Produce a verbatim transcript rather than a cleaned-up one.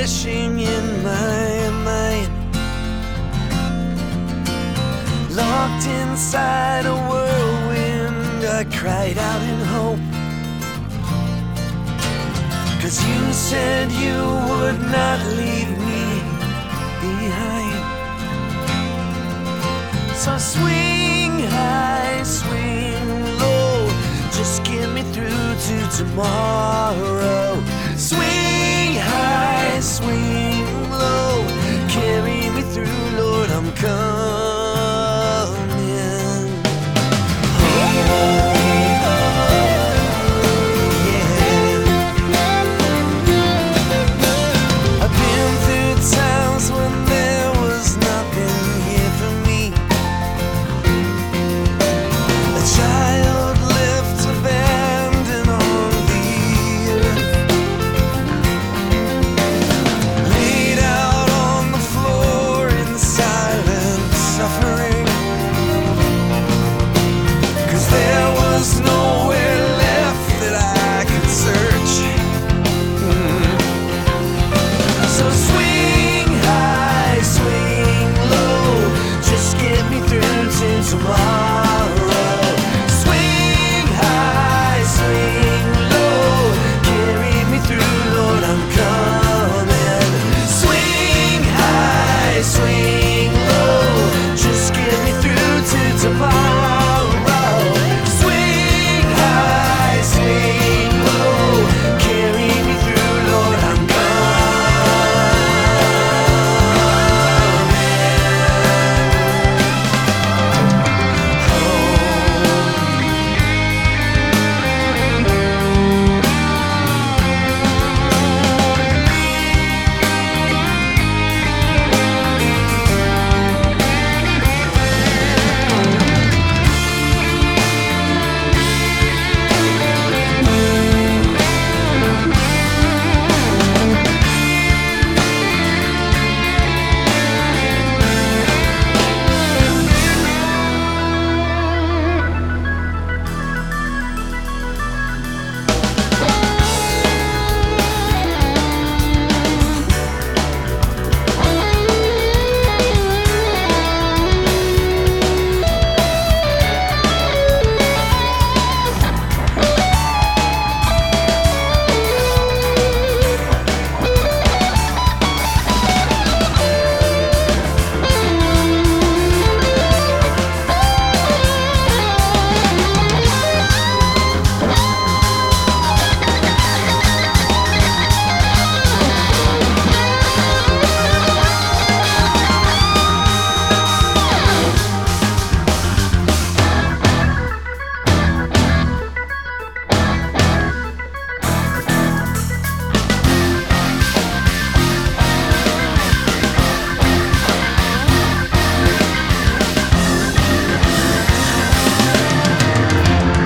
flashing in my mind. Locked inside a whirlwind, I cried out in hope. 'Cause you said you would not leave me behind. So swing high, swing low, just get me through to tomorrow. Swing high, swing low, carry me through, Lord, I'm coming. Tomorrow